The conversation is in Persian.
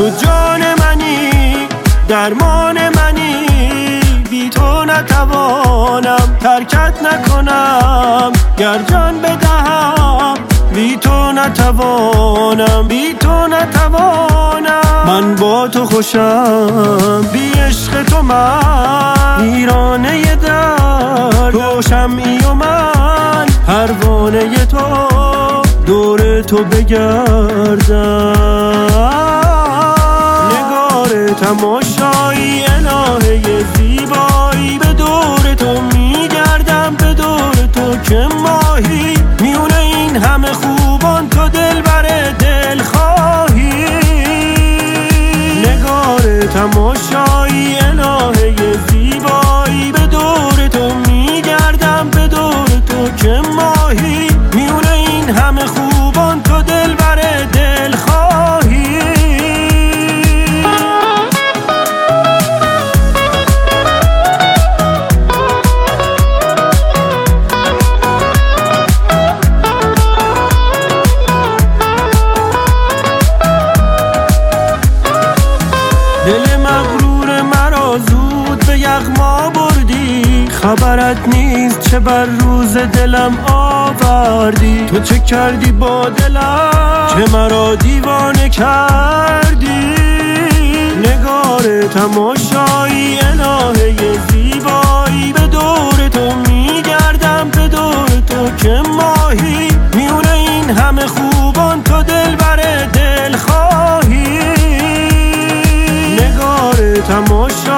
تو جان منی، درمان منی، بی تو نتوانم ترکت نکنم، گر جان بدهم بی تو نتوانم، بی تو نتوانم. من با تو خوشم، بی عشق تو من ویرانه در، تو شمعی و من پروانه تو، دور تو بگردم. نگار تماشایی الهه زیبایی، به دور تو میگردم، به دور تو که ماهی، میونه این همه خوبان تو دلبر دلخواهی. نگار تماشایی الهه زیبایی، به دور تو میگردم، به دور تو که ماهی، میونه این همه خوبان تو دلبر دلخواهی. دل مغرور مرا زود به یغما بردی، خبرت نیست چه بر روز دلم آوردی. تو چه کردی با دلم که مرا دیوانه کردی. نگار تماشایی الهه زیبایی، به دور تو میگردم، به دور تو که ماهی، میونه این همه خوبان تو دلبر دلخواهی. نگار تماشایی